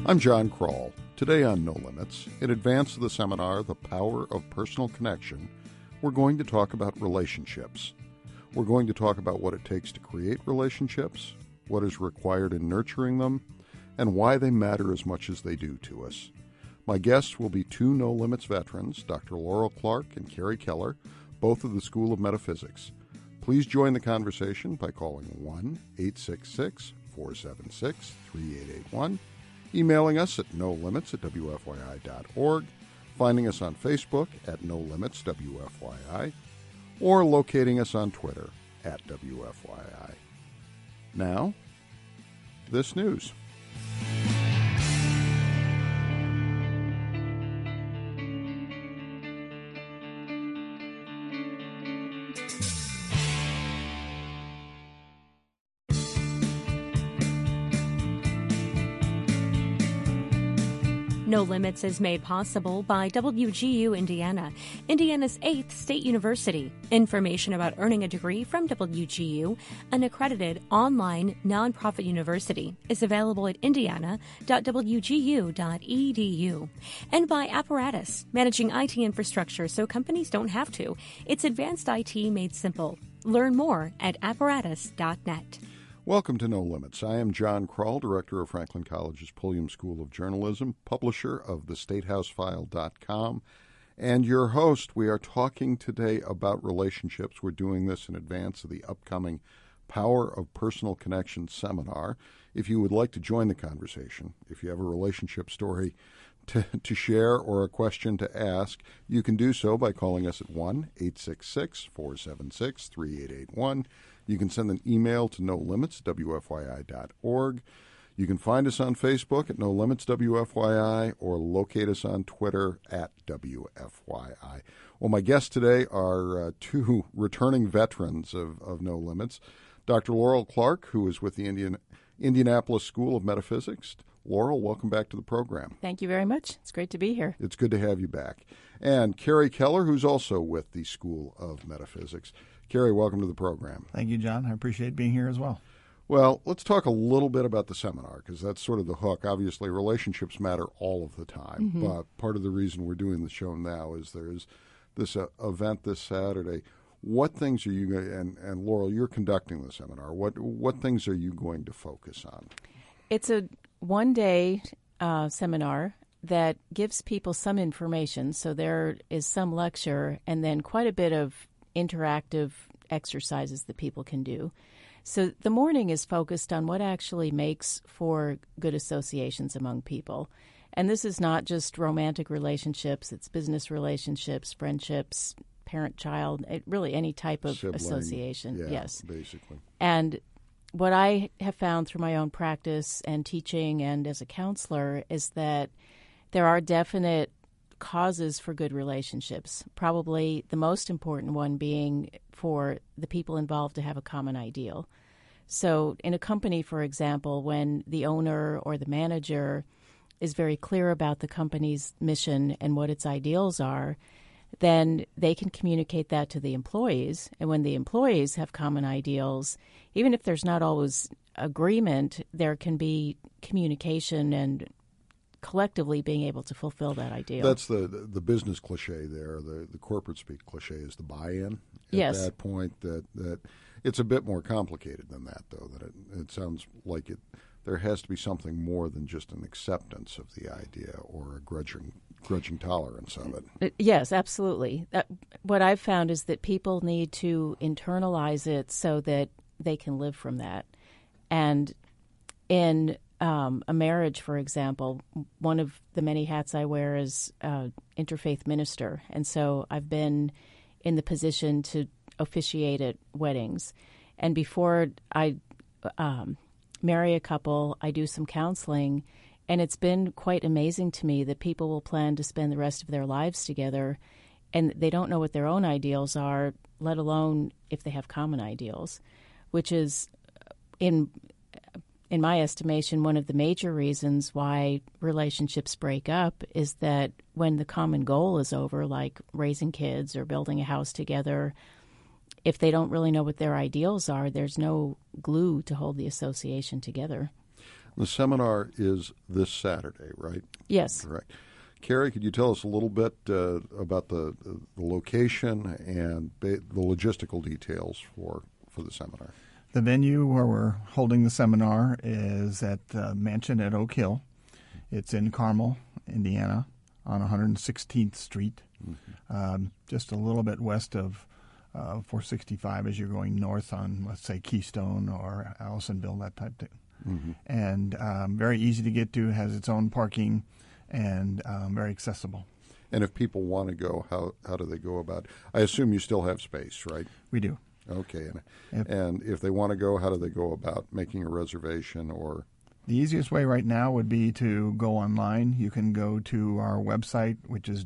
I'm John Kroll. Today on No Limits, in advance of the seminar, The Power of Personal Connection, we're going to talk about relationships. We're going to talk about what it takes to create relationships, what is required in nurturing them, and why they matter as much as they do to us. My guests will be two No Limits veterans, Dr. Laurel Clark and Carrie Keller, both of the School of Metaphysics. Please join the conversation by calling 1-866-476-3881, emailing us at nolimits@wfyi.org, finding us on Facebook at NoLimitsWFYI, or locating us on Twitter at WFYI. Now, this news. No Limits is made possible by WGU Indiana, Indiana's 8th state university. Information about earning a degree from WGU, an accredited online nonprofit university, is available at indiana.wgu.edu. And by Apparatus, managing IT infrastructure so companies don't have to. It's advanced IT made simple. Learn more at apparatus.net. Welcome to No Limits. I am John Kroll, director of Franklin College's Pulliam School of Journalism, publisher of thestatehousefile.com, and your host. We are talking today about relationships. We're doing this in advance of the upcoming Power of Personal Connection seminar. If you would like to join the conversation, if you have a relationship story to share or a question to ask, you can do so by calling us at 1-866-476-3881. You can send an email to nolimits@wfyi.org. You can find us on Facebook at No Limits WFYI or locate us on Twitter at WFYI. Well, my guests today are two returning veterans of No Limits. Dr. Laurel Clark, who is with the Indianapolis School of Metaphysics. Laurel, welcome back to the program. Thank you very much. It's great to be here. It's good to have you back. And Carrie Keller, who's also with the School of Metaphysics. Carrie, welcome to the program. Thank you, John. I appreciate being here as well. Well, let's talk a little bit about the seminar, because that's sort of the hook. Obviously, relationships matter all of the time, but part of the reason we're doing the show now is there's this event this Saturday. What things are you going to, and Laurel, you're conducting the seminar. What things are you going to focus on? It's a one-day seminar that gives people some information. So there is some lecture and then quite a bit of interactive exercises that people can do. So the morning is focused on what actually makes for good associations among people. And this is not just romantic relationships, it's business relationships, friendships, parent-child, really any type of Sibling, association. yeah, yes. Basically. And what I have found through my own practice and teaching and as a counselor is that there are definite causes for good relationships, probably the most important one being for the people involved to have a common ideal. So in a company, for example, when the owner or the manager is very clear about the company's mission and what its ideals are, then they can communicate that to the employees. And when the employees have common ideals, even if there's not always agreement, there can be communication and collectively being able to fulfill that ideal. That's the business cliche there. The corporate speak cliche is the buy-in. At that point, that it's a bit more complicated than that, though. That it sounds like there has to be something more than just an acceptance of the idea or a grudging tolerance of it. Yes, absolutely. What I've found is that people need to internalize it so that they can live from that. And in a marriage, for example, one of the many hats I wear is interfaith minister. And so I've been in the position to officiate at weddings. And before I marry a couple, I do some counseling. And it's been quite amazing to me that people will plan to spend the rest of their lives together, and they don't know what their own ideals are, let alone if they have common ideals, which is, in my estimation, one of the major reasons why relationships break up is that when the common goal is over, like raising kids or building a house together, if they don't really know what their ideals are, there's no glue to hold the association together. The seminar is this Saturday, right? Yes. Correct. Carrie, could you tell us a little bit about the location and the logistical details for the seminar? The venue where we're holding the seminar is at the Mansion at Oak Hill. It's in Carmel, Indiana, on 116th Street, just a little bit west of 465 as you're going north on, let's say, Keystone or Allisonville, that type thing. Mm-hmm. And very easy to get to, has its own parking, and very accessible. And if people want to go, how do they go about it? I assume you still have space, right? We do. Okay. And if they want to go, how do they go about making a reservation? Or the easiest way right now would be to go online. You can go to our website, which is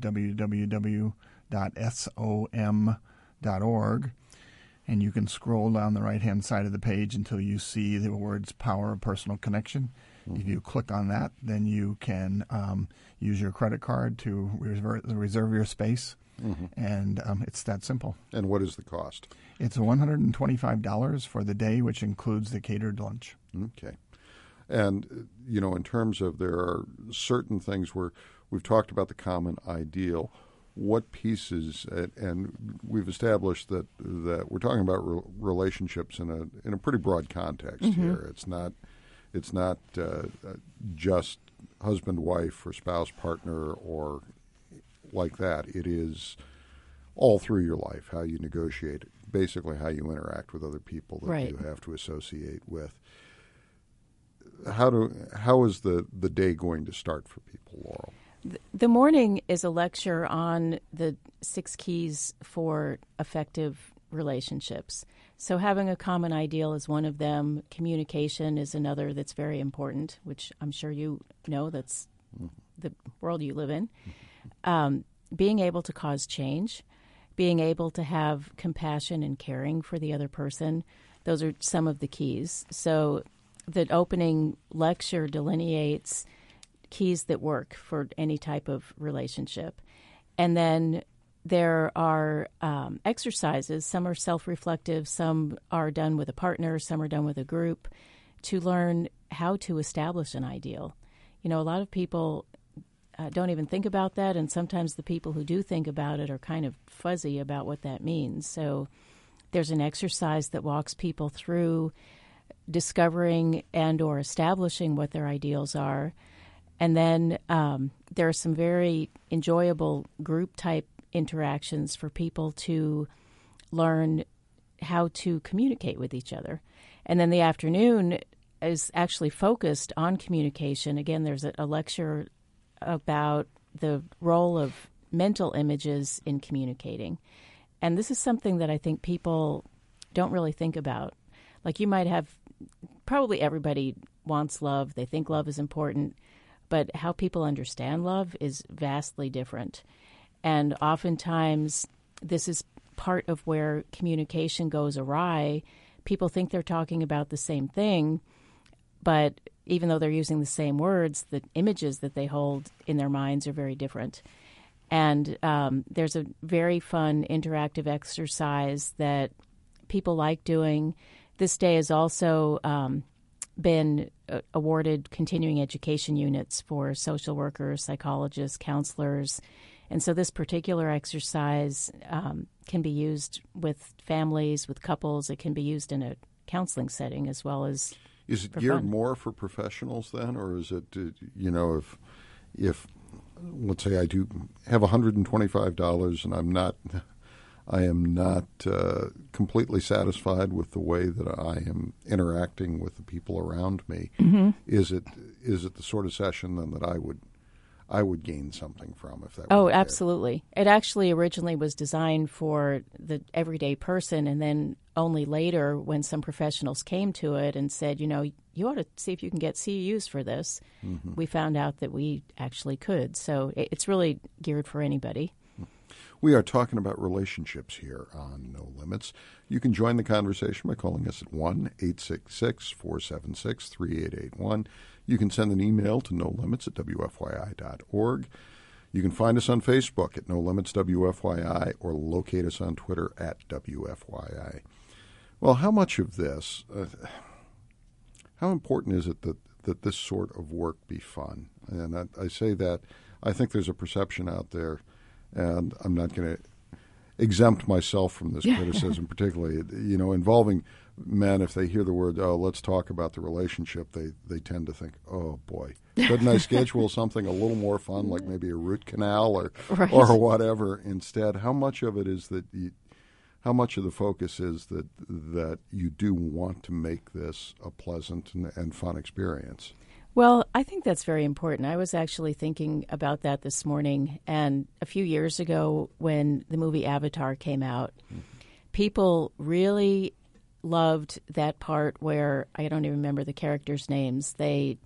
www.som.org, and you can scroll down the right-hand side of the page until you see the words Power of Personal Connection. Mm-hmm. If you click on that, then you can use your credit card to reserve your space, and it's that simple. And what is the cost? It's $125 for the day, which includes the catered lunch. Okay. And, in terms of there are certain things where we've talked about the common ideal, what pieces, and we've established that we're talking about relationships in a pretty broad context here. It's not just husband, wife, or spouse, partner, or like that. It is all through your life, how you negotiate, basically how you interact with other people that you have to associate with. How is the day going to start for people, Laurel? The morning is a lecture on the 6 keys for effective relationships. So having a common ideal is one of them. Communication is another that's very important, which I'm sure you know. That's the world you live in. Being able to cause change, being able to have compassion and caring for the other person, those are some of the keys. So the opening lecture delineates keys that work for any type of relationship. And then there are exercises. Some are self-reflective, some are done with a partner, some are done with a group, to learn how to establish an ideal. A lot of people don't even think about that, and sometimes the people who do think about it are kind of fuzzy about what that means. So there's an exercise that walks people through discovering and or establishing what their ideals are. And then there are some very enjoyable group-type interactions for people to learn how to communicate with each other. And then the afternoon is actually focused on communication. Again, there's a lecture about the role of mental images in communicating. And this is something that I think people don't really think about. Like, you might have, probably everybody wants love. They think love is important. But how people understand love is vastly different. And oftentimes, this is part of where communication goes awry. People think they're talking about the same thing, but even though they're using the same words, the images that they hold in their minds are very different. And there's a very fun interactive exercise that people like doing. This day has also been awarded continuing education units for social workers, psychologists, counselors. And so this particular exercise can be used with families, with couples. It can be used in a counseling setting as well as Is it geared more for professionals then, or is it, if let's say I do have $125 and I am not completely satisfied with the way that I am interacting with the people around me. Mm-hmm. Is it the sort of session then that I would gain something from if that? Oh, absolutely. It actually originally was designed for the everyday person, and then only later, when some professionals came to it and said, you ought to see if you can get CEUs for this, we found out that we actually could. So it's really geared for anybody. We are talking about relationships here on No Limits. You can join the conversation by calling us at 1-866-476-3881. You can send an email to nolimits@wfyi.org. You can find us on Facebook at No Limits WFYI or locate us on Twitter at WFYI. Well, how much of this, how important is it that that this sort of work be fun. And I say that I think there's a perception out there, and I'm not going to exempt myself from this criticism, particularly, involving men. If they hear the word, "Oh, let's talk about the relationship," they tend to think, "Oh boy, couldn't I schedule something a little more fun, like maybe a root canal or whatever instead?" How much of it is that? How much of the focus is that you do want to make this a pleasant and fun experience? Well, I think that's very important. I was actually thinking about that this morning. And a few years ago, when the movie Avatar came out, people really loved that part where, I don't even remember the characters' names, they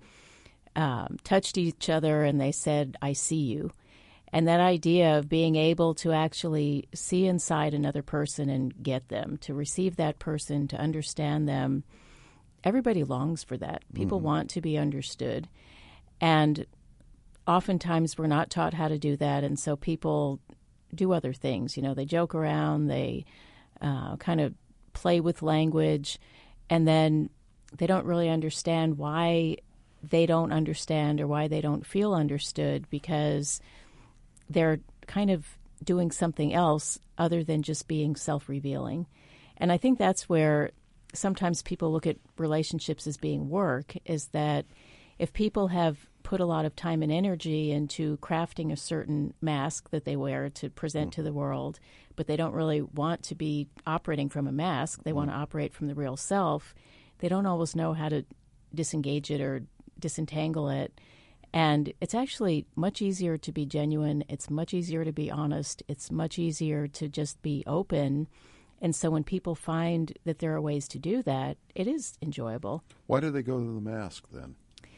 touched each other and they said, "I see you." And that idea of being able to actually see inside another person and get them, to receive that person, to understand them, everybody longs for that. People want to be understood. And oftentimes we're not taught how to do that, and so people do other things. They joke around, they kind of play with language, and then they don't really understand why they don't understand or why they don't feel understood, because they're kind of doing something else other than just being self-revealing. And I think that's where sometimes people look at relationships as being work, is that if people have put a lot of time and energy into crafting a certain mask that they wear to present to the world, but they don't really want to be operating from a mask, they want to operate from the real self, they don't always know how to disengage it or disentangle it. And it's actually much easier to be genuine. It's much easier to be honest. It's much easier to just be open. And so when people find that there are ways to do that, it is enjoyable. Why do they go to the mask then?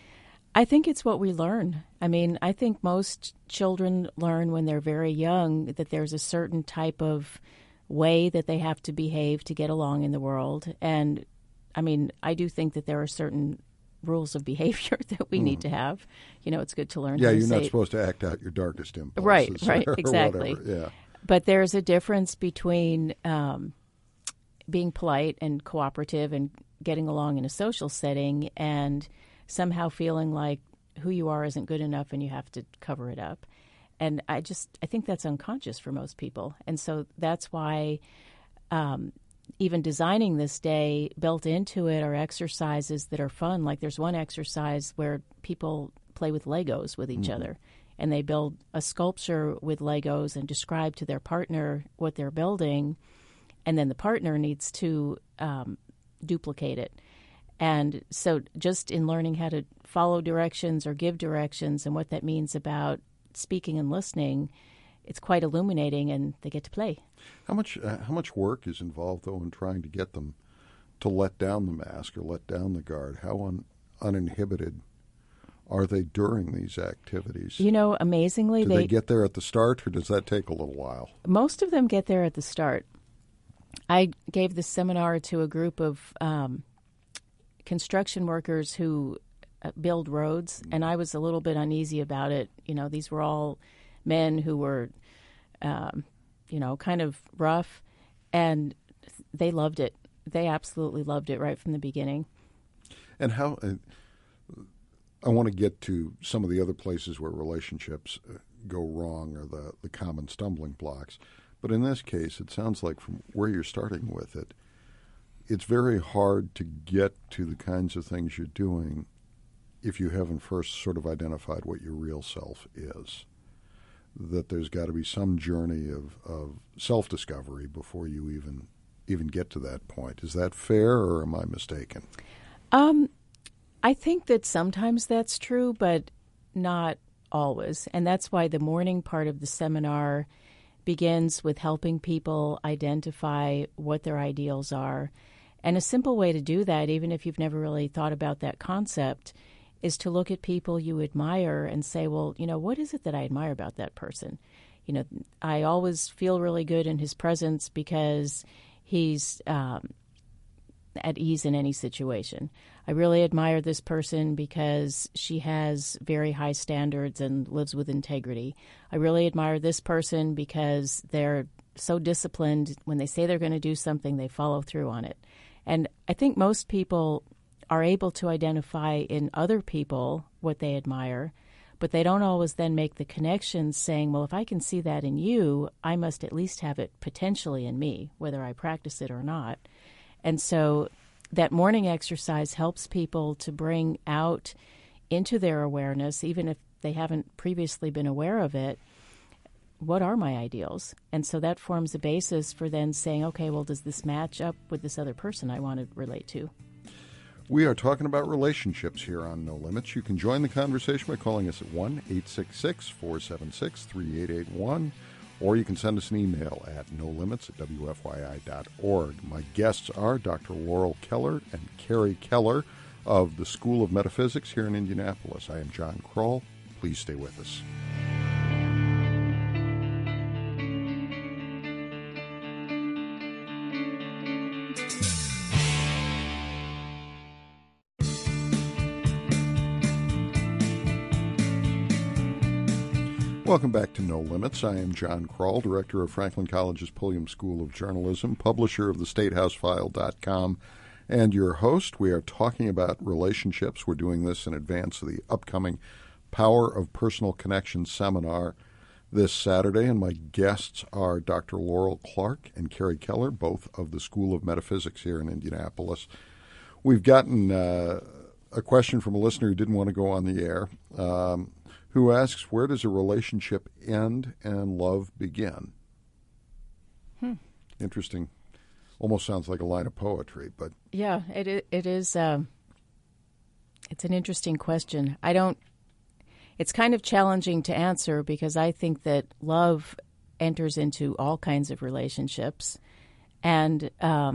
I think it's what we learn. I mean, I think most children learn when they're very young that there's a certain type of way that they have to behave to get along in the world. And, I mean, I do think that there are certain rules of behavior that we need to have. It's good to learn. Yeah, you're not supposed to act out your darkest impulses. Right, exactly. Yeah. But there's a difference between being polite and cooperative and getting along in a social setting and somehow feeling like who you are isn't good enough and you have to cover it up. And I think that's unconscious for most people. And so that's why even designing this day, built into it are exercises that are fun. Like there's one exercise where people play with Legos with each other, and they build a sculpture with Legos and describe to their partner what they're building, and then the partner needs to duplicate it. And so just in learning how to follow directions or give directions and what that means about speaking and listening, it's quite illuminating, and they get to play. How much work is involved, though, in trying to get them to let down the mask or let down the guard? How uninhibited are they during these activities? Amazingly, do they get there at the start, or does that take a little while? Most of them get there at the start. I gave this seminar to a group of construction workers who build roads, and I was a little bit uneasy about it. These were all men who were, kind of rough, and they loved it. They absolutely loved it right from the beginning. And how, I want to get to some of the other places where relationships go wrong or the common stumbling blocks. But in this case, it sounds like from where you're starting with it, it's very hard to get to the kinds of things you're doing if you haven't first sort of identified what your real self is. That there's got to be some journey of self-discovery before you even get to that point. Is that fair, or am I mistaken? I think that sometimes that's true, but not always. And that's why the morning part of the seminar begins with helping people identify what their ideals are. And a simple way to do that, even if you've never really thought about that concept, is to look at people you admire and say, well, what is it that I admire about that person? I always feel really good in his presence because he's at ease in any situation. I really admire this person because she has very high standards and lives with integrity. I really admire this person because they're so disciplined. When they say they're going to do something, they follow through on it. And I think most people are able to identify in other people what they admire, but they don't always then make the connections saying, well, if I can see that in you, I must at least have it potentially in me, whether I practice it or not. And so that morning exercise helps people to bring out into their awareness, even if they haven't previously been aware of it, what are my ideals? And so that forms a basis for then saying, okay, well, does this match up with this other person I want to relate to? We are talking about relationships here on No Limits. You can join the conversation by calling us at 1-866-476-3881, or you can send us an email at nolimits@wfyi.org. My guests are Dr. Laurel Keller and Carrie Keller of the School of Metaphysics here in Indianapolis. I am John Kroll. Please stay with us. Welcome back to No Limits. I am John Kroll, director of Franklin College's Pulliam School of Journalism, publisher of theStateHouseFile.com, and your host. We are talking about relationships. We're doing this in advance of the upcoming Power of Personal Connection seminar this Saturday, and my guests are Dr. Laurel Clark and Carrie Keller, both of the School of Metaphysics here in Indianapolis. We've gotten a question from a listener who didn't want to go on the air, who asks, where does a relationship end and love begin? Interesting. Almost sounds like a line of poetry, but... Yeah, it is. It's an interesting question. It's kind of challenging to answer because I think that love enters into all kinds of relationships. And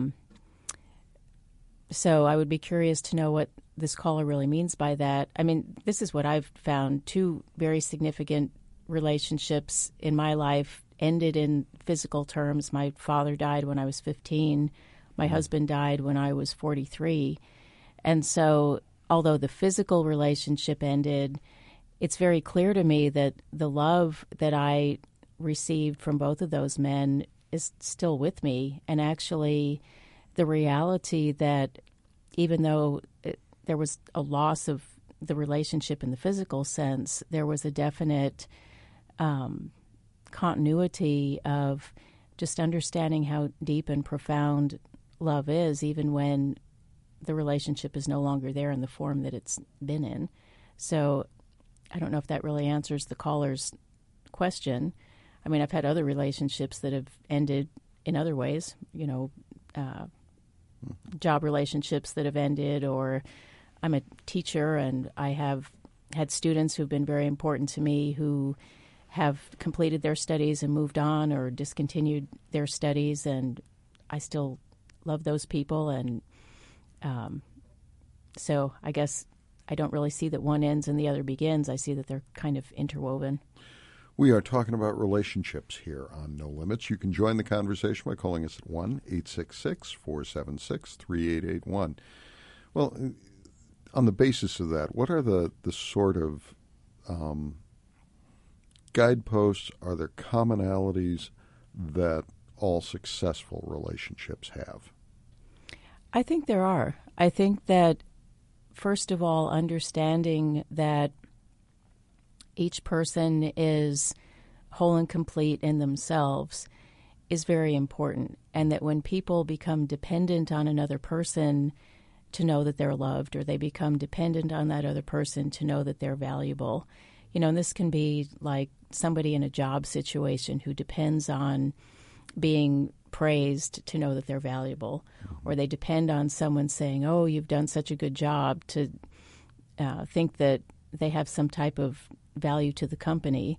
so I would be curious to know what this caller really means by that. I mean, this is what I've found. 2 very significant relationships in my life ended in physical terms. My father died when I was 15. My husband died when I was 43. And so, although the physical relationship ended, it's very clear to me that the love that I received from both of those men is still with me. And actually, the reality that even though there was a loss of the relationship in the physical sense, there was a definite continuity of just understanding how deep and profound love is, even when the relationship is no longer there in the form that it's been in. So I don't know if that really answers the caller's question. I mean, I've had other relationships that have ended in other ways, job relationships that have ended, or I'm a teacher and I have had students who've been very important to me who have completed their studies and moved on or discontinued their studies, and I still love those people. And so I guess I don't really see that one ends and the other begins. I see that they're kind of interwoven. We are talking about relationships here on No Limits. You can join the conversation by calling us at 1-866-476-3881. Well, on the basis of that, what are the sort of guideposts? Are there commonalities that all successful relationships have? I think there are. I think that, first of all, understanding that each person is whole and complete in themselves is very important, and that when people become dependent on another person to know that they're loved, or they become dependent on that other person to know that they're valuable, and this can be like somebody in a job situation who depends on being praised to know that they're valuable, or they depend on someone saying, oh, you've done such a good job, to think that they have some type of value to the company.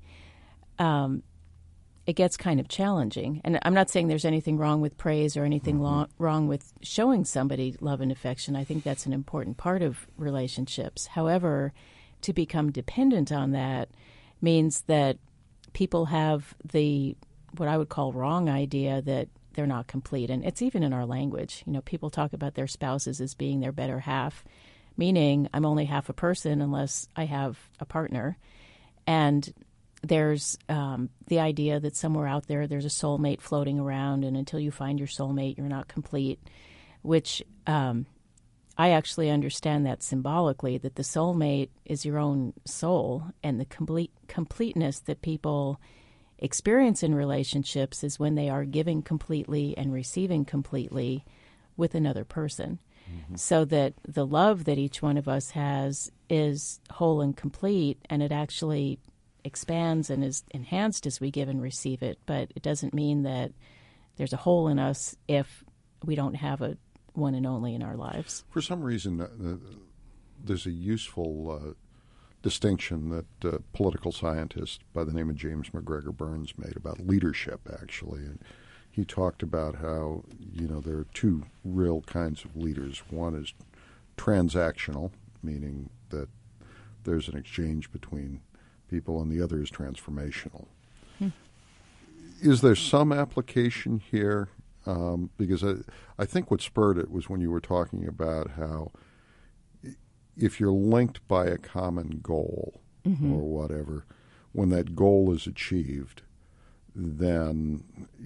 It gets kind of challenging. And I'm not saying there's anything wrong with praise or anything wrong with showing somebody love and affection. I think that's an important part of relationships. However, to become dependent on that means that people have what I would call wrong idea that they're not complete. And it's even in our language. People talk about their spouses as being their better half, meaning I'm only half a person unless I have a partner. And there's the idea that somewhere out there there's a soulmate floating around, and until you find your soulmate, you're not complete, which I actually understand that symbolically, that the soulmate is your own soul, and the completeness that people experience in relationships is when they are giving completely and receiving completely with another person. Mm-hmm. So that the love that each one of us has is whole and complete, and it actually expands and is enhanced as we give and receive it. But it doesn't mean that there's a hole in us if we don't have a one and only in our lives. For some reason, there's a useful distinction that a political scientist by the name of James McGregor Burns made about leadership, actually. And he talked about how, there are two real kinds of leaders. One is transactional, meaning that there's an exchange between people, and the other is transformational. Is there some application here? Because I think what spurred it was when you were talking about how if you're linked by a common goal mm-hmm. or whatever, when that goal is achieved, then,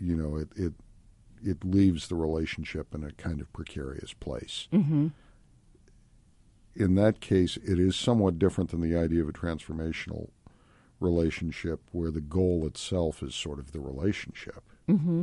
it leaves the relationship in a kind of precarious place. Mm-hmm. In that case, it is somewhat different than the idea of a transformational relationship where the goal itself is sort of the relationship. Mm-hmm.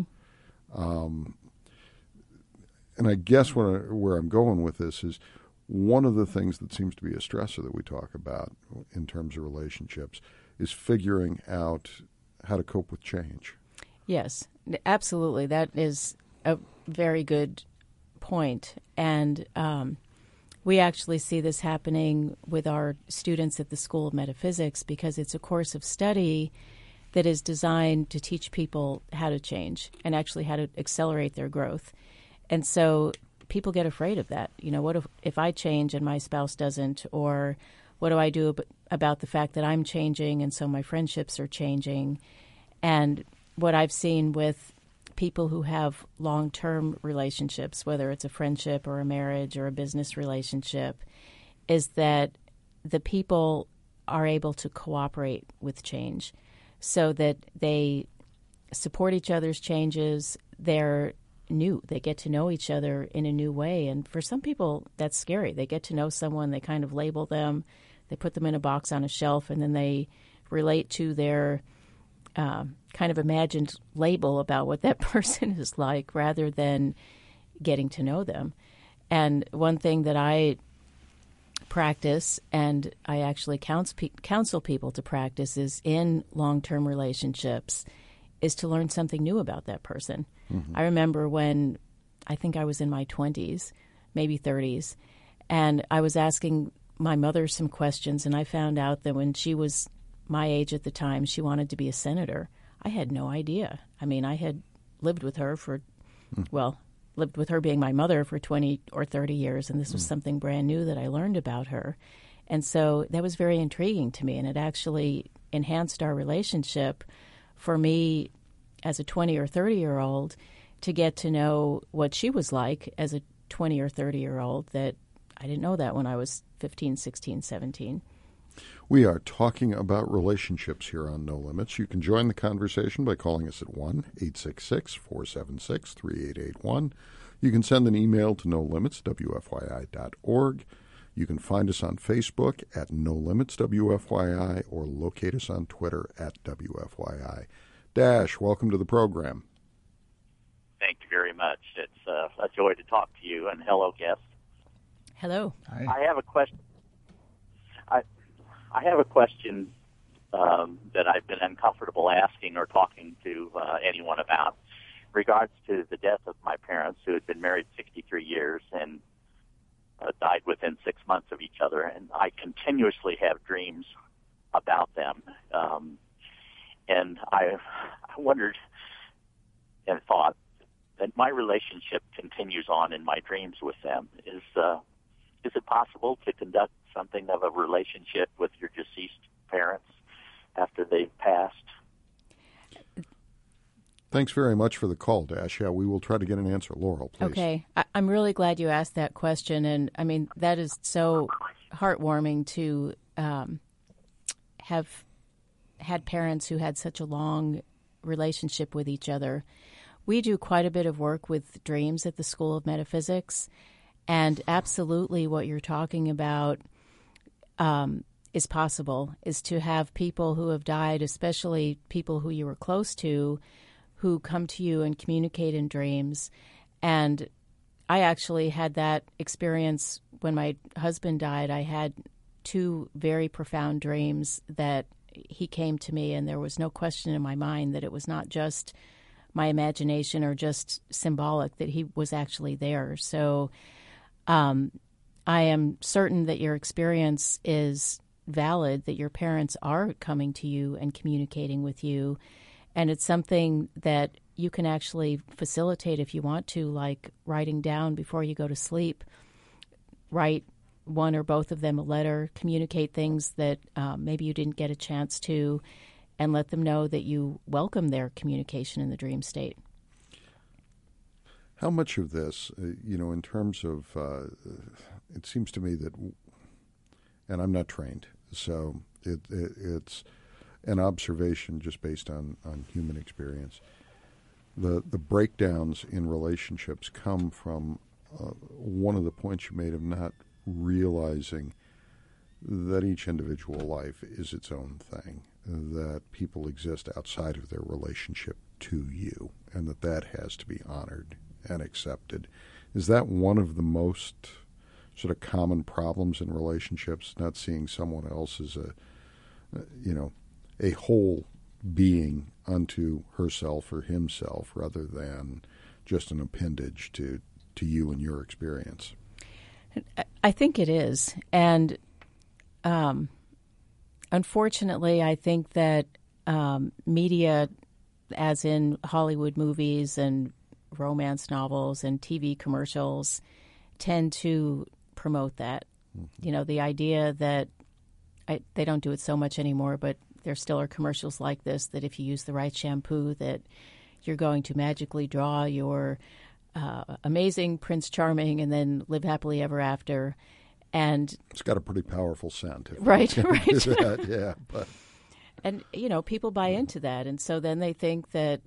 And I guess where I'm going with this is one of the things that seems to be a stressor that we talk about in terms of relationships is figuring out how to cope with change. Yes, absolutely. That is a very good point. And we actually see this happening with our students at the School of Metaphysics because it's a course of study that is designed to teach people how to change and actually how to accelerate their growth. And so people get afraid of that. What if I change and my spouse doesn't? Or what do I do about the fact that I'm changing and so my friendships are changing? And what I've seen with people who have long-term relationships, whether it's a friendship or a marriage or a business relationship, is that the people are able to cooperate with change so that they support each other's changes. They're new. They get to know each other in a new way. And for some people, that's scary. They get to know someone, they kind of label them, they put them in a box on a shelf, and then they relate to their kind of imagined label about what that person is like rather than getting to know them. And one thing that I practice, and I actually counsel people to practice, is in long-term relationships, is to learn something new about that person. Mm-hmm. I remember when I think I was in my 20s, maybe 30s, and I was asking my mother some questions, and I found out that when she was my age at the time, she wanted to be a senator. I had no idea. I mean, I had lived with her lived with her being my mother for 20 or 30 years, and this was something brand new that I learned about her. And so that was very intriguing to me, and it actually enhanced our relationship for me as a 20 or 30-year-old to get to know what she was like as a 20 or 30-year-old that I didn't know that when I was 15, 16, 17. We are talking about relationships here on No Limits. You can join the conversation by calling us at 1-866-476-3881. You can send an email to nolimitswfyi.org. You can find us on Facebook at No Limits WFYI or locate us on Twitter at WFYI. Dash, welcome to the program. Thank you very much. It's a joy to talk to you, and hello, guests. Hello. Hi. I have a question. I have a question that I've been uncomfortable asking or talking to anyone about regards to the death of my parents, who had been married 63 years and died within 6 months of each other. And I continuously have dreams about them. And I wondered and thought that my relationship continues on in my dreams with them. Is it possible to conduct something of a relationship with your deceased parents after they've passed? Thanks very much for the call, Dash. Yeah, we will try to get an answer. Laurel, please. Okay. I'm really glad you asked that question. And, I mean, that is so heartwarming to have had parents who had such a long relationship with each other. We do quite a bit of work with dreams at the School of Metaphysics. And absolutely what you're talking about is possible, is to have people who have died, especially people who you were close to, who come to you and communicate in dreams. And I actually had that experience when my husband died. I had 2 very profound dreams that he came to me, and there was no question in my mind that it was not just my imagination or just symbolic, that he was actually there. So I am certain that your experience is valid, that your parents are coming to you and communicating with you. And it's something that you can actually facilitate if you want to, like writing down before you go to sleep. Write one or both of them a letter, communicate things that maybe you didn't get a chance to, and let them know that you welcome their communication in the dream state. How much of this, in terms of, it seems to me that, and I'm not trained, so it's an observation just based on human experience. The breakdowns in relationships come from one of the points you made of not realizing that each individual life is its own thing, that people exist outside of their relationship to you, and that has to be honored and accepted. Is that one of the most sort of common problems in relationships, not seeing someone else as a whole being unto herself or himself rather than just an appendage to you and your experience? I think it is. And unfortunately, I think that media, as in Hollywood movies and romance novels and TV commercials, tend to promote that. Mm-hmm. The idea that they don't do it so much anymore, but there still are commercials like this, that if you use the right shampoo, that you're going to magically draw your amazing Prince Charming and then live happily ever after. And it's got a pretty powerful scent. Right. Yeah. But. And, people buy into that. And so then they think that,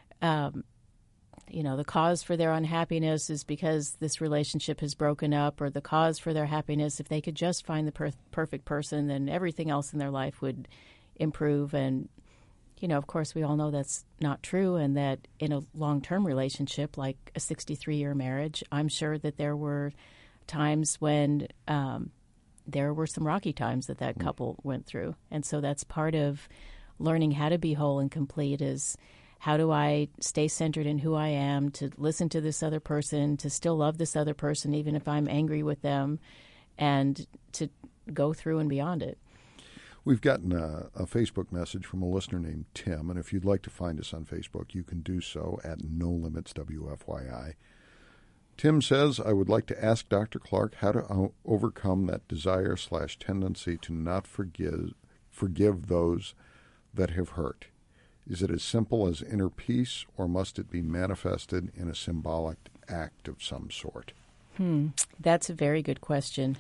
the cause for their unhappiness is because this relationship has broken up, or the cause for their happiness, if they could just find the perfect person, then everything else in their life would improve. And, of course, we all know that's not true, and that in a long-term relationship, like a 63-year marriage, I'm sure that there were times when there were some rocky times that couple went through. And so that's part of learning how to be whole and complete, is how do I stay centered in who I am, to listen to this other person, to still love this other person even if I'm angry with them, and to go through and beyond it. We've gotten a Facebook message from a listener named Tim, and if you'd like to find us on Facebook, you can do so at No Limits WFYI. Tim says, I would like to ask Dr. Clark how to overcome that desire/tendency to not forgive those that have hurt. Is it as simple as inner peace, or must it be manifested in a symbolic act of some sort? That's a very good question.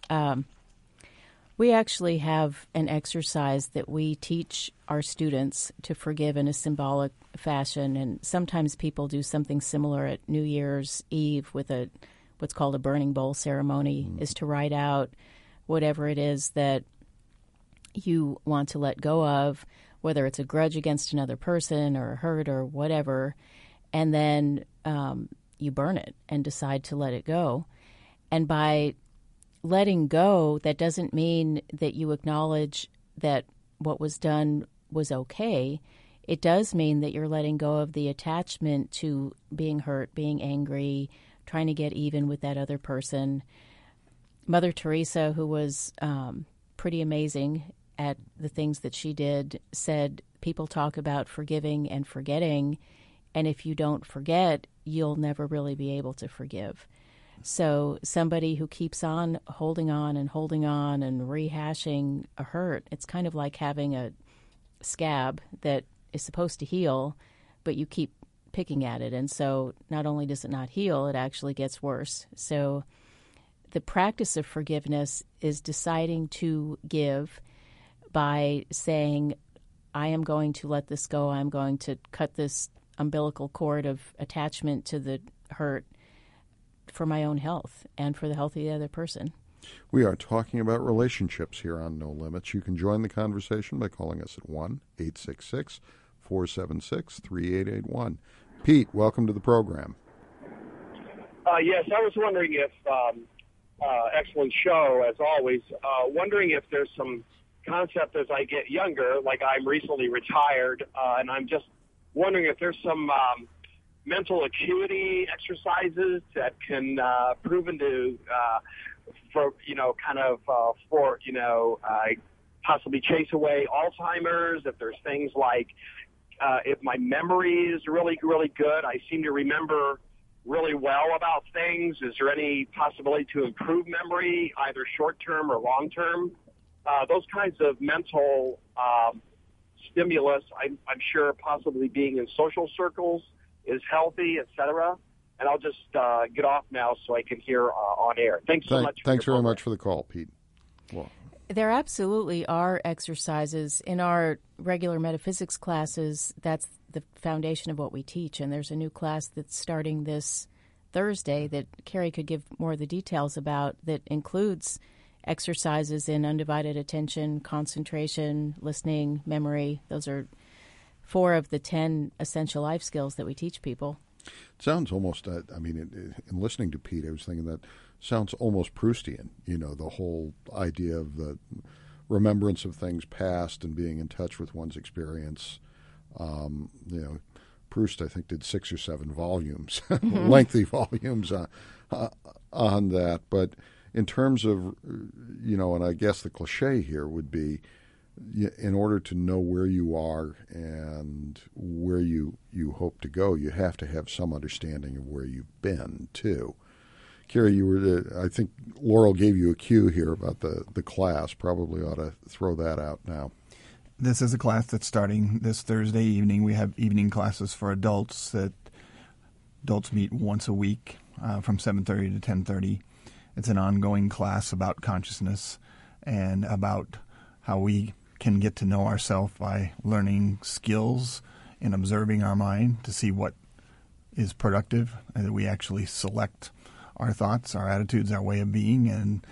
We actually have an exercise that we teach our students to forgive in a symbolic fashion, and sometimes people do something similar at New Year's Eve with what's called a burning bowl ceremony, is to write out whatever it is that you want to let go of, whether it's a grudge against another person or a hurt or whatever, and then you burn it and decide to let it go. And by letting go, that doesn't mean that you acknowledge that what was done was okay. It does mean that you're letting go of the attachment to being hurt, being angry, trying to get even with that other person. Mother Teresa, who was pretty amazing at the things that she did, said people talk about forgiving and forgetting, and if you don't forget, you'll never really be able to forgive. So somebody who keeps on holding on and rehashing a hurt, it's kind of like having a scab that is supposed to heal, but you keep picking at it. And so not only does it not heal, it actually gets worse. So the practice of forgiveness is deciding to give by saying, I am going to let this go. I'm going to cut this umbilical cord of attachment to the hurt. for my own health and for the health of the other person. We are talking about relationships here on No Limits. You can join the conversation by calling us at 1-866-476-3881. Pete, welcome to the program. Yes, I was wondering if, excellent show as always, wondering if there's some concept as I get younger, like I'm recently retired, and I'm just wondering if there's some mental acuity exercises that can proven to possibly chase away Alzheimer's. If there's things like if my memory is really, really good, I seem to remember really well about things. Is there any possibility to improve memory, either short-term or long-term? Those kinds of mental stimulus, I'm sure possibly being in social circles is healthy, et cetera. And I'll just get off now so I can hear on air. Thanks so much. Thanks very much for the call, Pete. Well, there absolutely are exercises in our regular metaphysics classes. That's the foundation of what we teach. And there's a new class that's starting this Thursday that Carrie could give more of the details about, that includes exercises in undivided attention, concentration, listening, memory. Those are 4 of the 10 essential life skills that we teach people. It sounds almost, in listening to Pete, I was thinking that sounds almost Proustian, the whole idea of the remembrance of things past and being in touch with one's experience. Proust, I think, did 6 or 7 volumes, lengthy volumes on that. But in terms of, and I guess the cliche here would be, in order to know where you are and where you hope to go, you have to have some understanding of where you've been, too. Carrie, I think Laurel gave you a cue here about the class. Probably ought to throw that out now. This is a class that's starting this Thursday evening. We have evening classes for adults that adults meet once a week from 7:30 to 10:30. It's an ongoing class about consciousness and about how we can get to know ourselves by learning skills and observing our mind to see what is productive, and that we actually select our thoughts, our attitudes, our way of being. And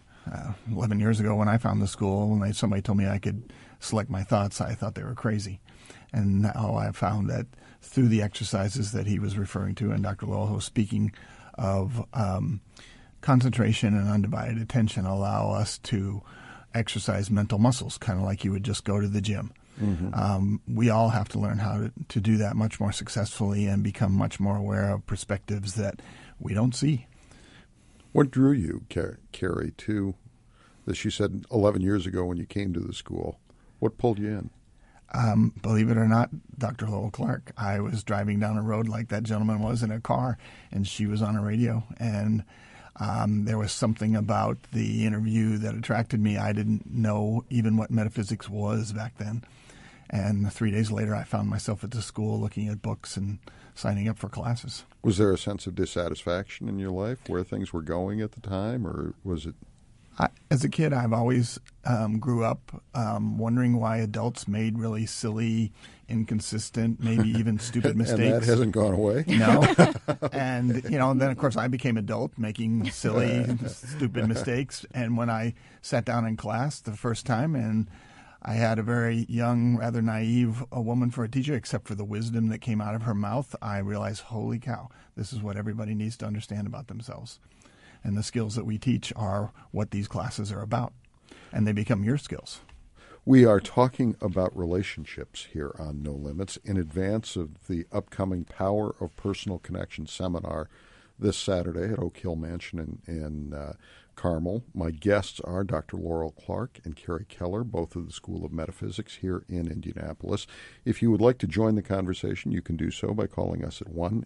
11 years ago when I found the school and somebody told me I could select my thoughts, I thought they were crazy. And now I've found that through the exercises that he was referring to, and Dr. Lowell was speaking of, concentration and undivided attention allow us to exercise mental muscles, kind of like you would just go to the gym. Mm-hmm. We all have to learn how to do that much more successfully and become much more aware of perspectives that we don't see. What drew you, Carrie, to this? You said 11 years ago when you came to the school. What pulled you in? Believe it or not, Dr. Lowell Clark, I was driving down a road like that gentleman was in a car, and she was on a radio, and there was something about the interview that attracted me. I didn't know even what metaphysics was back then. And 3 days later, I found myself at the school looking at books and signing up for classes. Was there a sense of dissatisfaction in your life where things were going at the time, or was it? As a kid, I've always grew up wondering why adults made really silly, inconsistent, maybe even stupid mistakes. And that hasn't gone away? No. And, then, of course, I became adult making silly, stupid mistakes. And when I sat down in class the first time and I had a very young, rather naive woman for a teacher, except for the wisdom that came out of her mouth, I realized, holy cow, this is what everybody needs to understand about themselves. And the skills that we teach are what these classes are about, and they become your skills. We are talking about relationships here on No Limits in advance of the upcoming Power of Personal Connection seminar this Saturday at Oak Hill Mansion in Carmel. My guests are Dr. Laurel Clark and Carrie Keller, both of the School of Metaphysics here in Indianapolis. If you would like to join the conversation, you can do so by calling us at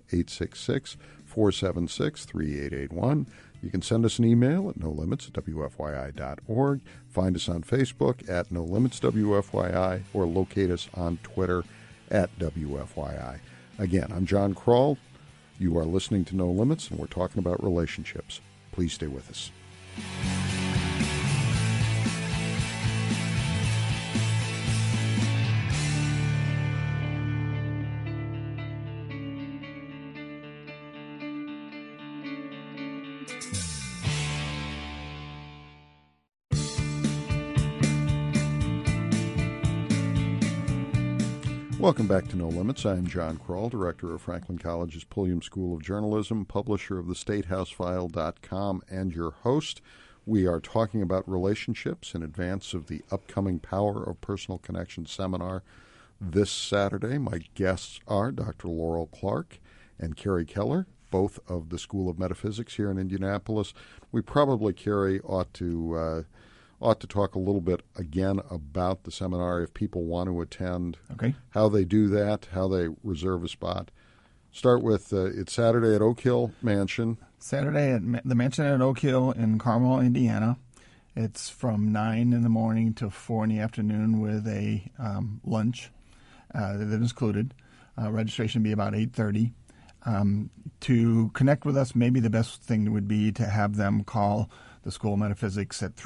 1-866-476-3881. You can send us an email at nolimits@wfyi.org. Find us on Facebook at nolimitswfyi, or locate us on Twitter at WFYI. Again, I'm John Kroll. You are listening to No Limits, and we're talking about relationships. Please stay with us. Welcome back to No Limits. I am John Kroll, director of Franklin College's Pulliam School of Journalism, publisher of thestatehousefile.com, and your host. We are talking about relationships in advance of the upcoming Power of Personal Connection seminar this Saturday. My guests are Dr. Laurel Clark and Carrie Keller, both of the School of Metaphysics here in Indianapolis. We probably, Carrie, ought to talk a little bit again about the seminar if people want to attend, Okay. how they do that, how they reserve a spot. Start with it's Saturday at Oak Hill Mansion. Saturday at the Mansion at Oak Hill in Carmel, Indiana. It's from 9 in the morning to 4 in the afternoon with a lunch that is included. Registration would be about 8:30. To connect with us, maybe the best thing would be to have them call the School of Metaphysics at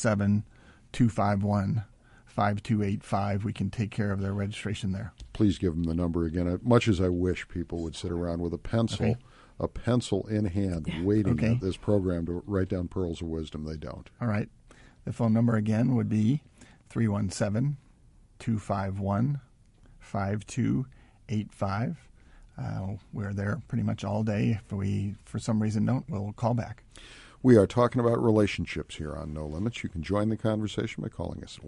317-251-5285. We can take care of their registration there. Please give them the number again. Much as I wish people would sit around with a pencil in hand, waiting at this program to write down pearls of wisdom, they don't. All right. The phone number again would be 317-251-5285. We're there pretty much all day. If we, for some reason, don't, we'll call back. We are talking about relationships here on No Limits. You can join the conversation by calling us at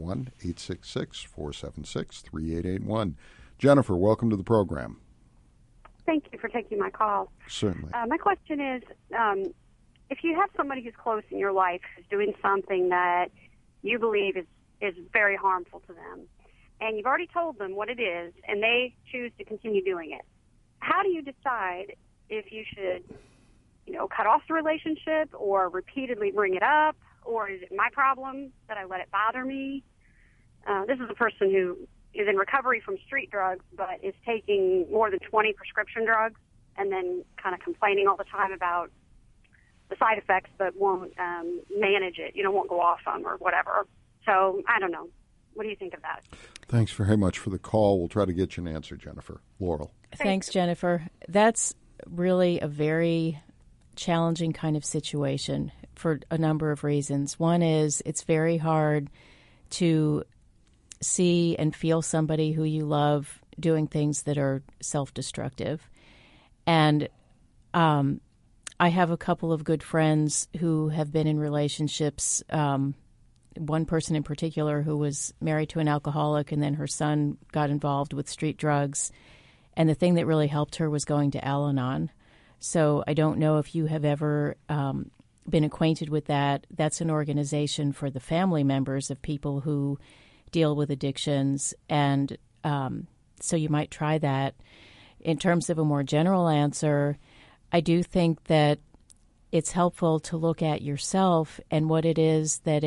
1-866-476-3881. Jennifer, welcome to the program. Thank you for taking my call. Certainly. My question is, if you have somebody who's close in your life who's doing something that you believe is very harmful to them, and you've already told them what it is, and they choose to continue doing it, how do you decide if you should, cut off the relationship or repeatedly bring it up, or is it my problem that I let it bother me? This is a person who is in recovery from street drugs but is taking more than 20 prescription drugs and then kind of complaining all the time about the side effects but won't manage it, won't go off them or whatever. So I don't know. What do you think of that? Thanks very much for the call. We'll try to get you an answer, Jennifer. Laurel. Thanks, Jennifer. That's really a very challenging kind of situation for a number of reasons. One is it's very hard to see and feel somebody who you love doing things that are self-destructive. And I have a couple of good friends who have been in relationships, one person in particular who was married to an alcoholic, and then her son got involved with street drugs. And the thing that really helped her was going to Al-Anon. So I don't know if you have ever been acquainted with that. That's an organization for the family members of people who deal with addictions. And so you might try that. In terms of a more general answer, I do think that it's helpful to look at yourself and what it is that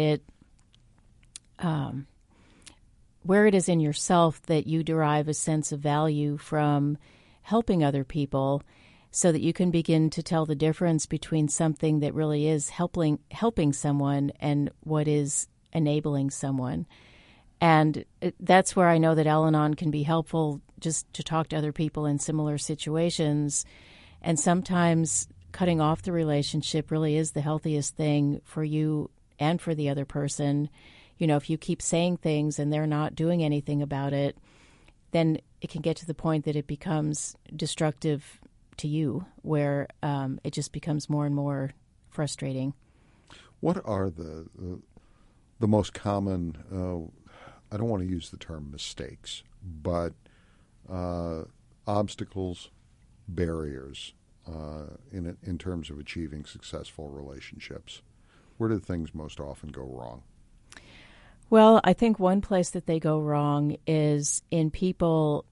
where it is in yourself that you derive a sense of value from helping other people, so that you can begin to tell the difference between something that really is helping someone and what is enabling someone. And that's where I know that Al-Anon can be helpful, just to talk to other people in similar situations. And sometimes cutting off the relationship really is the healthiest thing for you and for the other person. If you keep saying things and they're not doing anything about it, then it can get to the point that it becomes destructive to you, where it just becomes more and more frustrating. What are the most common, I don't want to use the term mistakes, but obstacles, barriers in terms of achieving successful relationships? Where do things most often go wrong? Well, I think one place that they go wrong is in people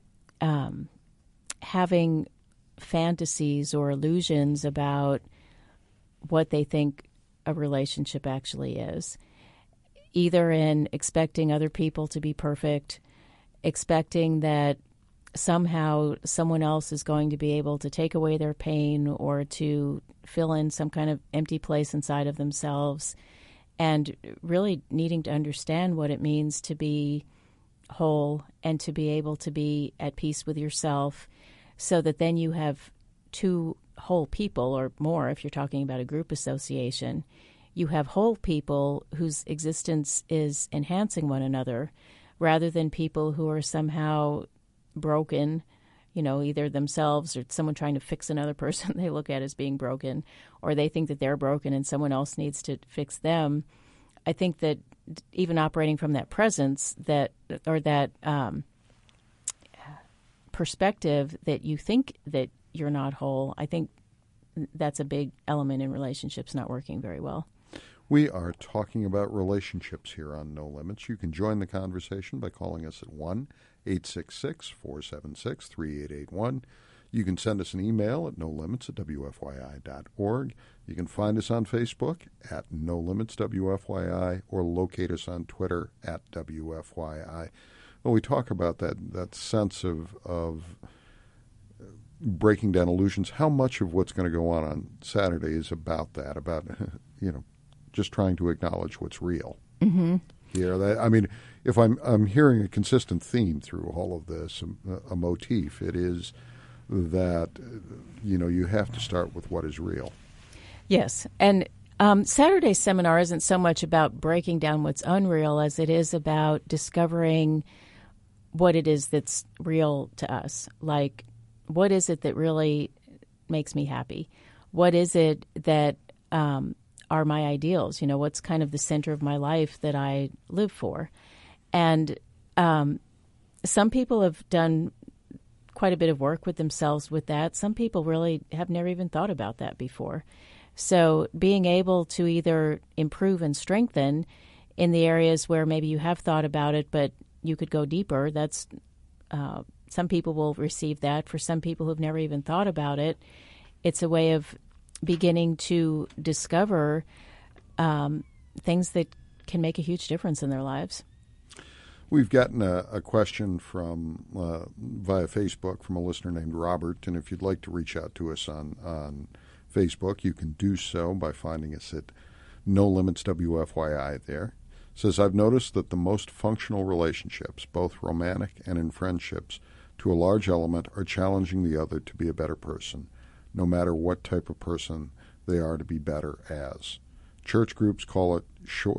having fantasies or illusions about what they think a relationship actually is, either in expecting other people to be perfect, expecting that somehow someone else is going to be able to take away their pain or to fill in some kind of empty place inside of themselves, and really needing to understand what it means to be whole and to be able to be at peace with yourself, so that then you have two whole people, or more if you're talking about a group association. You have whole people whose existence is enhancing one another, rather than people who are somehow broken, either themselves or someone trying to fix another person they look at as being broken, or they think that they're broken and someone else needs to fix them. I think that even operating from that presence that perspective that you think that you're not whole, I think that's a big element in relationships not working very well. We are talking about relationships here on No Limits. You can join the conversation by calling us at 1-866-476-3881. You can send us an email at nolimits@wfyi.org. You can find us on Facebook at No Limits WFYI, or locate us on Twitter at WFYI. Well, we talk about that sense of breaking down illusions. How much of what's going to go on Saturday is about that, about, just trying to acknowledge what's real. Mm-hmm. Here, if I'm hearing a consistent theme through all of this, a motif, it is that you have to start with what is real. Yes, and Saturday's seminar isn't so much about breaking down what's unreal as it is about discovering what it is that's real to us. Like, what is it that really makes me happy? What is it that are my ideals? What's kind of the center of my life that I live for? And some people have done quite a bit of work with themselves with that. Some people really have never even thought about that before. So being able to either improve and strengthen in the areas where maybe you have thought about it, but you could go deeper, that's some people will receive that. For some people who've never even thought about it, it's a way of beginning to discover things that can make a huge difference in their lives. We've gotten a question from via Facebook from a listener named Robert, and if you'd like to reach out to us on Facebook, you can do so by finding us at No Limits WFYI there. It says, I've noticed that the most functional relationships, both romantic and in friendships, to a large element are challenging the other to be a better person, no matter what type of person they are to be better as. Church groups call it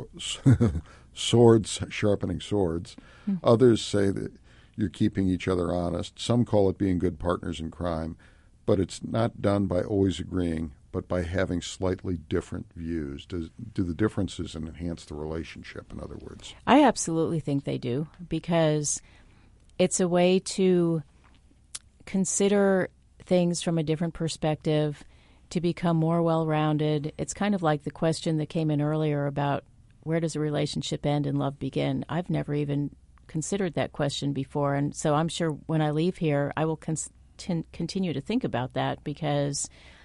swords, sharpening swords. Others say that you're keeping each other honest. Some call it being good partners in crime, but it's not done by always agreeing, but by having slightly different views. Do the differences enhance the relationship, in other words? I absolutely think they do, because it's a way to consider things from a different perspective, to become more well-rounded. It's kind of like the question that came in earlier about where does a relationship end and love begin? I've never even considered that question before, and so I'm sure when I leave here, I will continue to think about that, because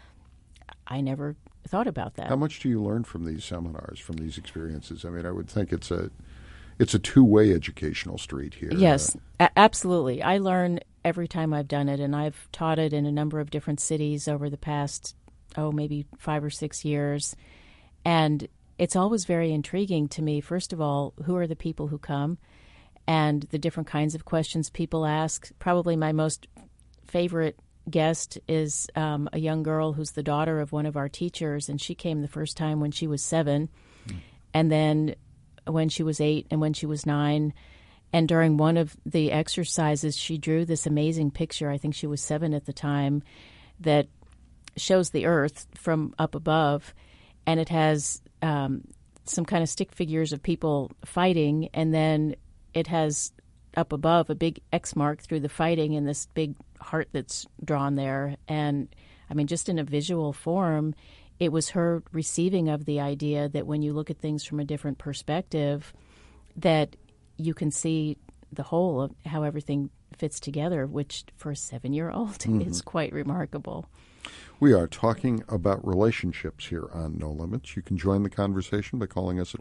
I never thought about that. How much do you learn from these seminars, from these experiences? I mean, I would think it's a two-way educational street here. Yes, absolutely. I learn every time I've done it, and I've taught it in a number of different cities over the past, maybe 5 or 6 years. And it's always very intriguing to me, first of all, who are the people who come and the different kinds of questions people ask. Probably my most favorite guest is a young girl who's the daughter of one of our teachers, and she came the first time when she was 7, and then when she was 8 and when she was 9. And during one of the exercises, she drew this amazing picture, I think she was 7 at the time, that shows the earth from up above, and it has some kind of stick figures of people fighting, and then it has up above a big X mark through the fighting and this big heart that's drawn there. And I mean, just in a visual form, it was her receiving of the idea that when you look at things from a different perspective, that you can see the whole of how everything fits together, which for a 7-year-old is quite remarkable. We are talking about relationships here on No Limits. You can join the conversation by calling us at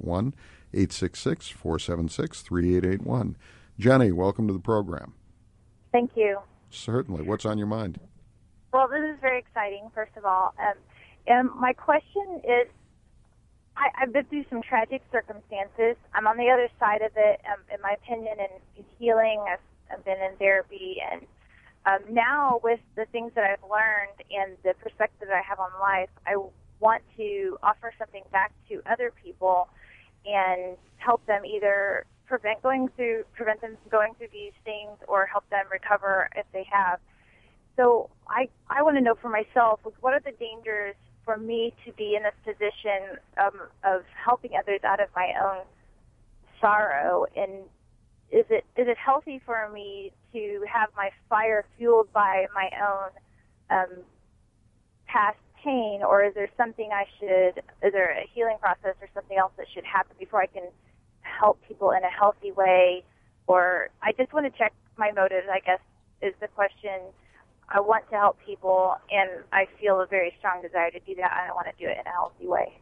1-866-476-3881. Jenny, welcome to the program. Thank you. Certainly. What's on your mind? Well, this is very exciting, first of all. My question is, I've been through some tragic circumstances. I'm on the other side of it, in my opinion, and healing. I've been in therapy, and now with the things that I've learned and the perspective that I have on life, I want to offer something back to other people and help them either prevent them from going through these things or help them recover if they have. So I want to know for myself, what are the dangers for me to be in this position of helping others out of my own sorrow? And is it healthy for me to have my fire fueled by my own past pain, or is there something is there a healing process or something else that should happen before I can help people in a healthy way? Or I just want to check my motives, I guess, is the question. I want to help people, and I feel a very strong desire to do that, and I want to do it in a healthy way.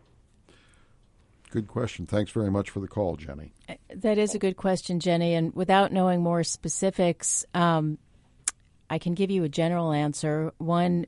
Good question. Thanks very much for the call, Jenny. That is a good question, Jenny. And without knowing more specifics, I can give you a general answer. One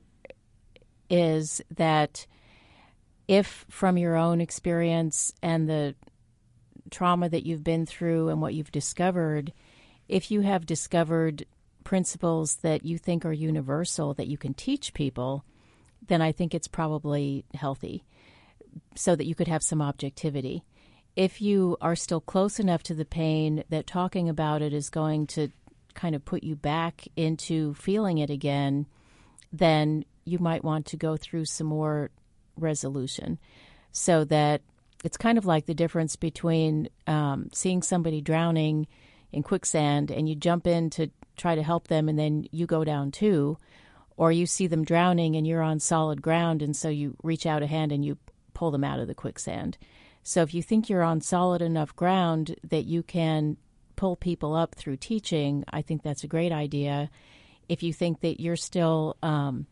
is that if from your own experience and the trauma that you've been through and what you've discovered, if you have discovered principles that you think are universal that you can teach people, then I think it's probably healthy so that you could have some objectivity. If you are still close enough to the pain that talking about it is going to kind of put you back into feeling it again, then you might want to go through some more resolution, so that it's kind of like the difference between seeing somebody drowning in quicksand and you jump in to try to help them and then you go down too, or you see them drowning and you're on solid ground and so you reach out a hand and you pull them out of the quicksand. So if you think you're on solid enough ground that you can pull people up through teaching, I think that's a great idea. If you think that you're still kind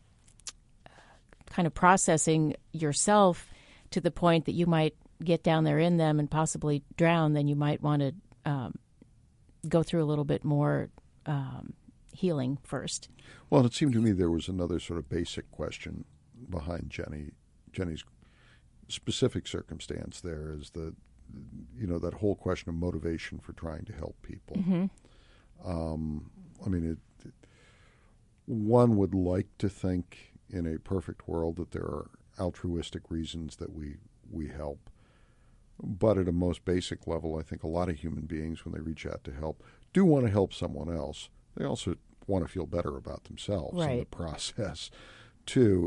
of processing yourself to the point that you might get down there in them and possibly drown, then you might want to go through a little bit more healing first. Well, it seemed to me there was another sort of basic question behind Jenny's specific circumstance. There is that whole question of motivation for trying to help people. Mm-hmm. I mean, one would like to think in a perfect world that there are altruistic reasons that we help. But at a most basic level, I think a lot of human beings, when they reach out to help, do want to help someone else. They also want to feel better about themselves in the process, too.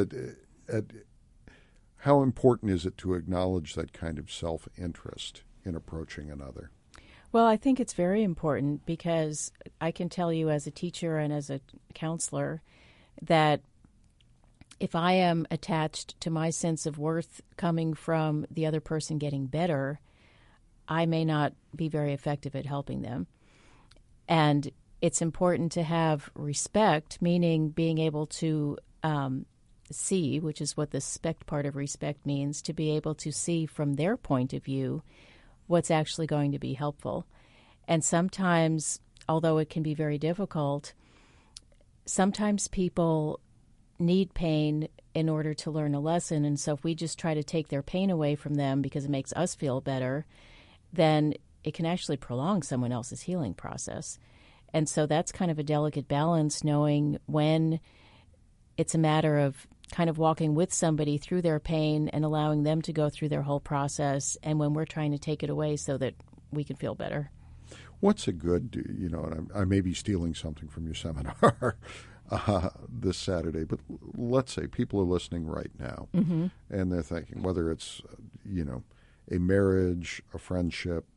How important is it to acknowledge that kind of self-interest in approaching another? Well, I think it's very important because I can tell you as a teacher and as a counselor that if I am attached to my sense of worth coming from the other person getting better, I may not be very effective at helping them. And it's important to have respect, meaning being able to see, which is what the spect part of respect means, to be able to see from their point of view what's actually going to be helpful. And sometimes, although it can be very difficult, sometimes people need pain in order to learn a lesson. And so if we just try to take their pain away from them because it makes us feel better, then it can actually prolong someone else's healing process. And so that's kind of a delicate balance, knowing when it's a matter of kind of walking with somebody through their pain and allowing them to go through their whole process, and when we're trying to take it away so that we can feel better. What's a good, and I may be stealing something from your seminar this Saturday, but let's say people are listening right now, mm-hmm. and they're thinking, whether it's, a marriage, a friendship,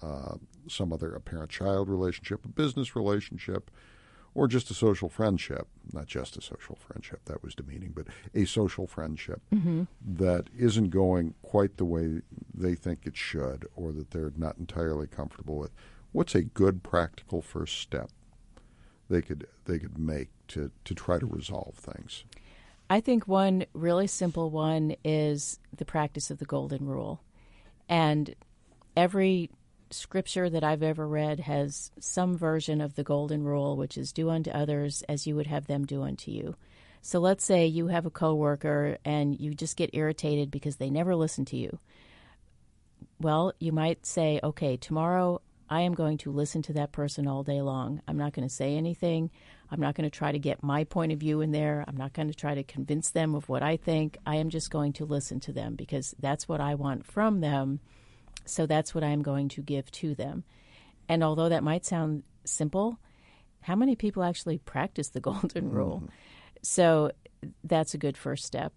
a parent-child relationship, a business relationship, or just a social friendship, not just a social friendship, that was demeaning, but a social friendship mm-hmm. that isn't going quite the way they think it should, or that they're not entirely comfortable with. What's a good practical first step they could make to try to resolve things? I think one really simple one is the practice of the Golden Rule. And every scripture that I've ever read has some version of the Golden Rule, which is do unto others as you would have them do unto you. So let's say you have a coworker and you just get irritated because they never listen to you. Well, you might say, okay, tomorrow I am going to listen to that person all day long. I'm not going to say anything. I'm not going to try to get my point of view in there. I'm not going to try to convince them of what I think. I am just going to listen to them because that's what I want from them. So that's what I'm going to give to them. And although that might sound simple, how many people actually practice the golden rule? So that's a good first step.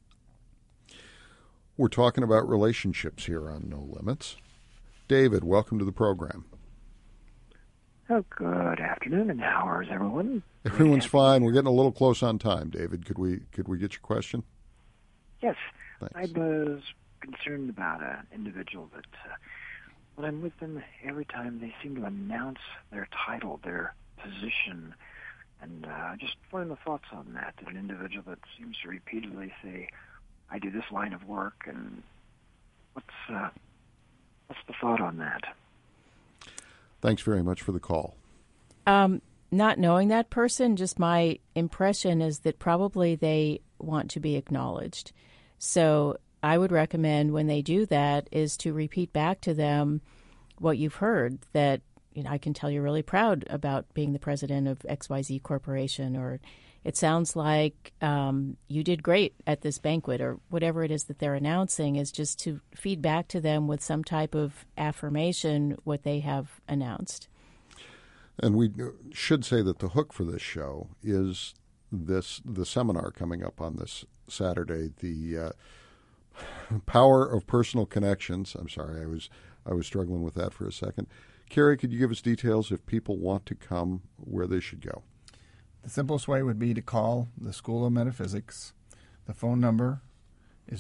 We're talking about relationships here on No Limits. David, welcome to the program. Oh, good afternoon, and how is everyone? Everyone's fine. We're getting a little close on time, David. Could we get your question? Yes. Thanks. I was concerned about an individual that when I'm with them, every time they seem to announce their title, their position, and just wanted the thoughts on that. An individual that seems to repeatedly say, I do this line of work, and what's the thought on that? Thanks very much for the call. Not knowing that person, just my impression is that probably they want to be acknowledged. So I would recommend when they do that is to repeat back to them what you've heard, that I can tell you're really proud about being the president of XYZ Corporation, or it sounds like you did great at this banquet, or whatever it is that they're announcing, is just to feed back to them with some type of affirmation what they have announced. And we should say that the hook for this show is the seminar coming up on this Saturday, the Power of Personal Connections. I'm sorry, I was struggling with that for a second. Carrie, could you give us details if people want to come, where they should go? The simplest way would be to call the School of Metaphysics. The phone number is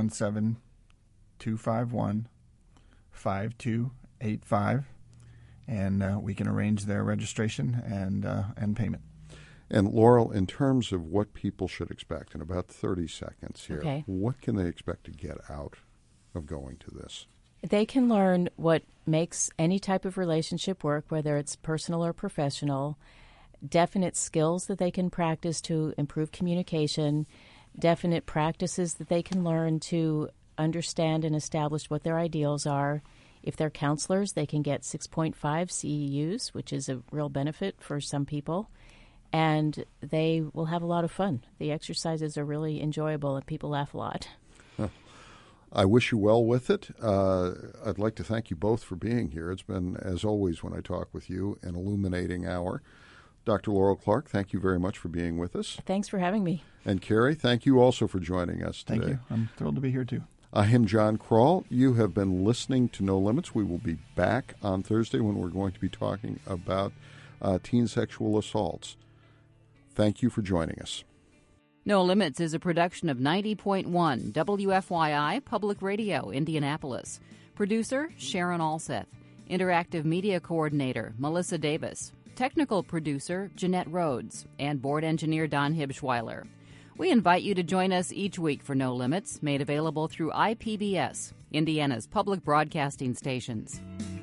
317-251-5285, and we can arrange their registration and payment. And Laurel, in terms of what people should expect, in about 30 seconds here, okay, what can they expect to get out of going to this? They can learn what makes any type of relationship work, whether it's personal or professional, definite skills that they can practice to improve communication, definite practices that they can learn to understand and establish what their ideals are. If they're counselors, they can get 6.5 CEUs, which is a real benefit for some people. And they will have a lot of fun. The exercises are really enjoyable, and people laugh a lot. I wish you well with it. I'd like to thank you both for being here. It's been, as always, when I talk with you, an illuminating hour. Dr. Laurel Clark, thank you very much for being with us. Thanks for having me. And Carrie, thank you also for joining us today. Thank you. I'm thrilled to be here, too. I am John Kroll. You have been listening to No Limits. We will be back on Thursday when we're going to be talking about teen sexual assaults. Thank you for joining us. No Limits is a production of 90.1 WFYI Public Radio, Indianapolis. Producer, Sharon Alseth. Interactive Media Coordinator, Melissa Davis. Technical producer, Jeanette Rhodes. And board engineer, Don Hibschweiler. We invite you to join us each week for No Limits, made available through IPBS, Indiana's public broadcasting stations.